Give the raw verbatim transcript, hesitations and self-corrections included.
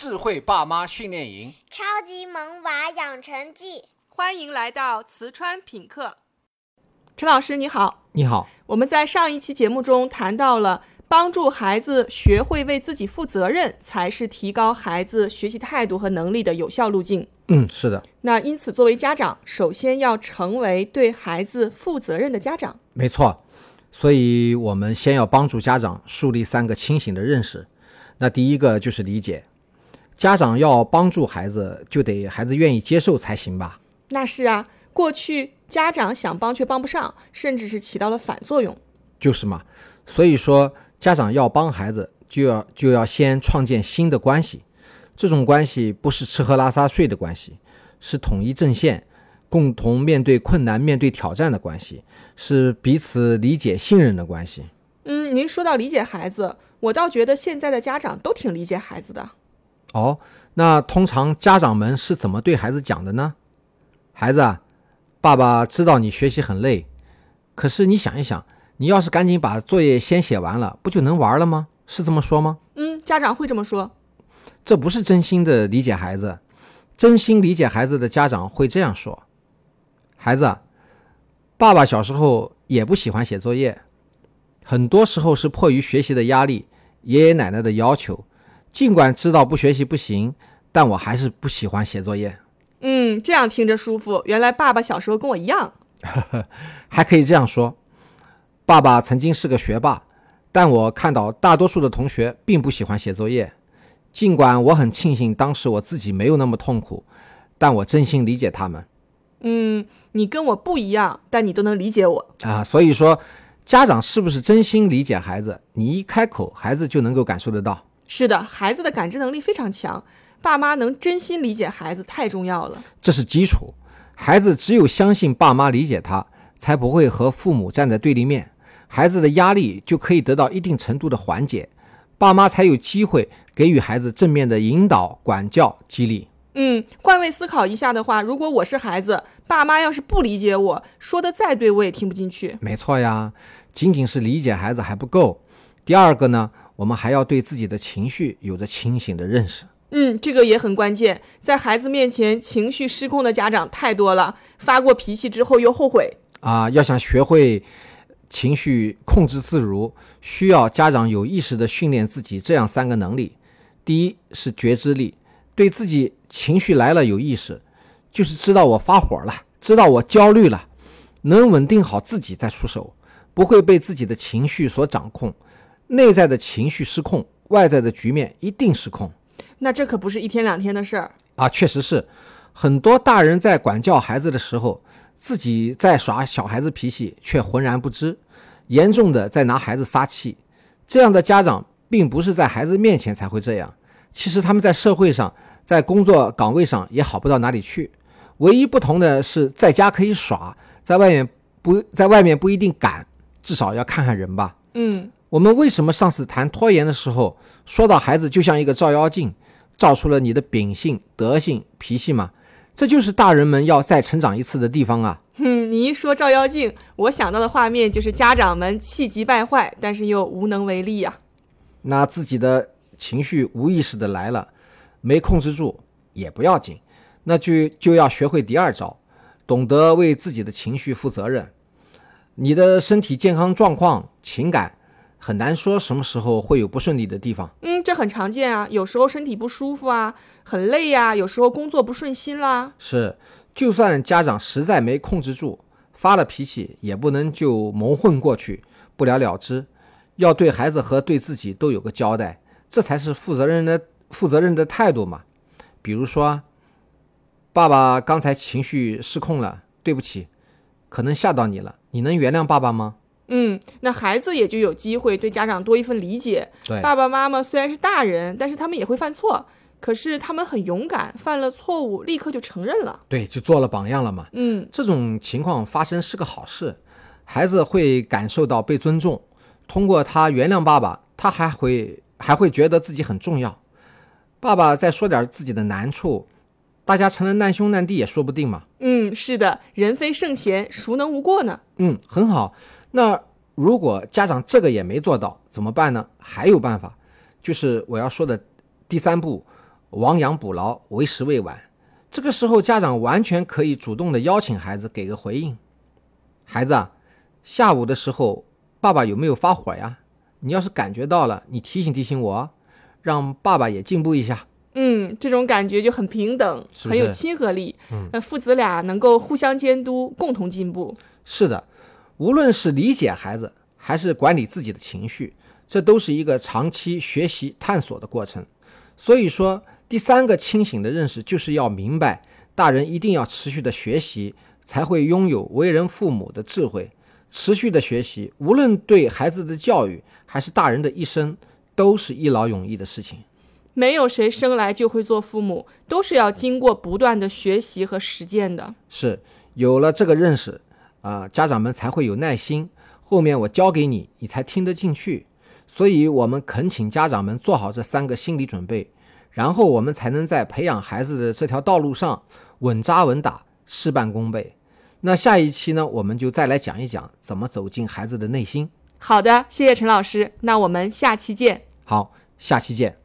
智慧爸妈训练营， 超级萌娃养成记。 欢迎来到瓷川品课。陈老师你好。 你好。 我们在上一期节目中谈到了帮助孩子学会为自己负责任，才是提高孩子学习态度和能力的有效路径。 嗯，是的。 那因此作为家长，首先要成为对孩子负责任的家长。 没错，所以我们先要帮助家长树立三个清醒的认识。那第一个就是理解，家长要帮助孩子，就得孩子愿意接受才行吧？ 那是啊，过去家长想帮却帮不上，甚至是起到了反作用。 就是嘛，所以说家长要帮孩子，就要就要先创建新的关系。这种关系不是吃喝拉撒睡的关系，是统一阵线，共同面对困难、面对挑战的关系，是彼此理解、信任的关系。 嗯，您说到理解孩子，我倒觉得现在的家长都挺理解孩子的。 哦，那通常家长们是怎么对孩子讲的呢？孩子啊，爸爸知道你学习很累，可是你想一想，你要是赶紧把作业先写完了，不就能玩了吗？是这么说吗？ 嗯，家长会这么说。 这不是真心的理解孩子。真心理解孩子的家长会这样说：孩子，爸爸小时候也不喜欢写作业，很多时候是迫于学习的压力，爷爷奶奶的要求，尽管知道不学习不行，但我还是不喜欢写作业。 嗯，这样听着舒服，原来爸爸小时候跟我一样。 还可以这样说，爸爸曾经是个学霸，但我看到大多数的同学并不喜欢写作业，尽管我很庆幸当时我自己没有那么痛苦，但我真心理解他们。 嗯，你跟我不一样，但你都能理解我啊。所以说家长是不是真心理解孩子，你一开口孩子就能够感受得到。 是的，孩子的感知能力非常强，爸妈能真心理解孩子太重要了。 这是基础，孩子只有相信爸妈理解他，才不会和父母站在对立面，孩子的压力就可以得到一定程度的缓解，爸妈才有机会给予孩子正面的引导、管教、激励。 嗯，换位思考一下的话，如果我是孩子，爸妈要是不理解我，说的再对我也听不进去。 没错呀，仅仅是理解孩子还不够。第二个呢，我们还要对自己的情绪有着清醒的认识。 嗯，这个也很关键。在孩子面前情绪失控的家长太多了，发过脾气之后又后悔啊。要想学会情绪控制自如，需要家长有意识地训练自己这样三个能力。第一是觉知力，对自己情绪来了有意识，就是知道我发火了，知道我焦虑了，能稳定好自己再出手，不会被自己的情绪所掌控。内在的情绪失控，外在的局面一定失控。 那这可不是一天两天的事儿啊，确实是。很多大人在管教孩子的时候，自己在耍小孩子脾气，却浑然不知，严重的在拿孩子撒气。这样的家长并不是在孩子面前才会这样，其实他们在社会上，在工作岗位上也好不到哪里去。唯一不同的是，在家可以耍，在外面不在外面不一定敢，至少要看看人吧。 嗯， 我们为什么上次谈拖延的时候，说到孩子就像一个照妖镜，照出了你的秉性、德性、脾气嘛？这就是大人们要再成长一次的地方啊。 嗯，你一说照妖镜，我想到的画面就是家长们气急败坏，但是又无能为力啊。 那自己的情绪无意识的来了，没控制住也不要紧，那就就要学会第二招，懂得为自己的情绪负责任。你的身体健康状况、情感很难说什么时候会有不顺利的地方。 嗯，这很常见啊，有时候身体不舒服啊，很累啊，有时候工作不顺心啦。 是，就算家长实在没控制住，发了脾气，也不能就蒙混过去，不了了之，要对孩子和对自己都有个交代，这才是负责任的负责任的态度嘛。比如说，爸爸刚才情绪失控了，对不起，可能吓到你了，你能原谅爸爸吗？ 嗯，那孩子也就有机会对家长多一份理解。 对， 爸爸妈妈虽然是大人，但是他们也会犯错，可是他们很勇敢，犯了错误立刻就承认了。 对，就做了榜样了嘛。 嗯， 这种情况发生是个好事，孩子会感受到被尊重，通过他原谅爸爸，他还会还会觉得自己很重要。爸爸再说点自己的难处，大家成了难兄难弟也说不定嘛。 嗯，是的，人非圣贤，孰能无过呢？ 嗯，很好。那如果家长这个也没做到怎么办呢？还有办法，就是我要说的第三步， 亡羊补牢，为时未晚。这个时候家长完全可以主动的邀请孩子给个回应。孩子啊，下午的时候爸爸有没有发火呀？你要是感觉到了，你提醒提醒我，让爸爸也进步一下。 嗯，这种感觉就很平等， 是不是很有亲和力。 嗯， 那父子俩能够互相监督，共同进步。 是的，无论是理解孩子还是管理自己的情绪，这都是一个长期学习探索的过程。所以说，第三个清醒的认识就是要明白，大人一定要持续的学习，才会拥有为人父母的智慧。持续的学习，无论对孩子的教育还是大人的一生，都是一劳永逸的事情。 没有谁生来就会做父母，都是要经过不断的学习和实践的。 是，有了这个认识，啊、呃，家长们才会有耐心，后面我教给你，你才听得进去。所以我们恳请家长们做好这三个心理准备，然后我们才能在培养孩子的这条道路上稳扎稳打，事半功倍。那下一期呢，我们就再来讲一讲怎么走进孩子的内心。 好的，谢谢陈老师，那我们下期见。 好，下期见。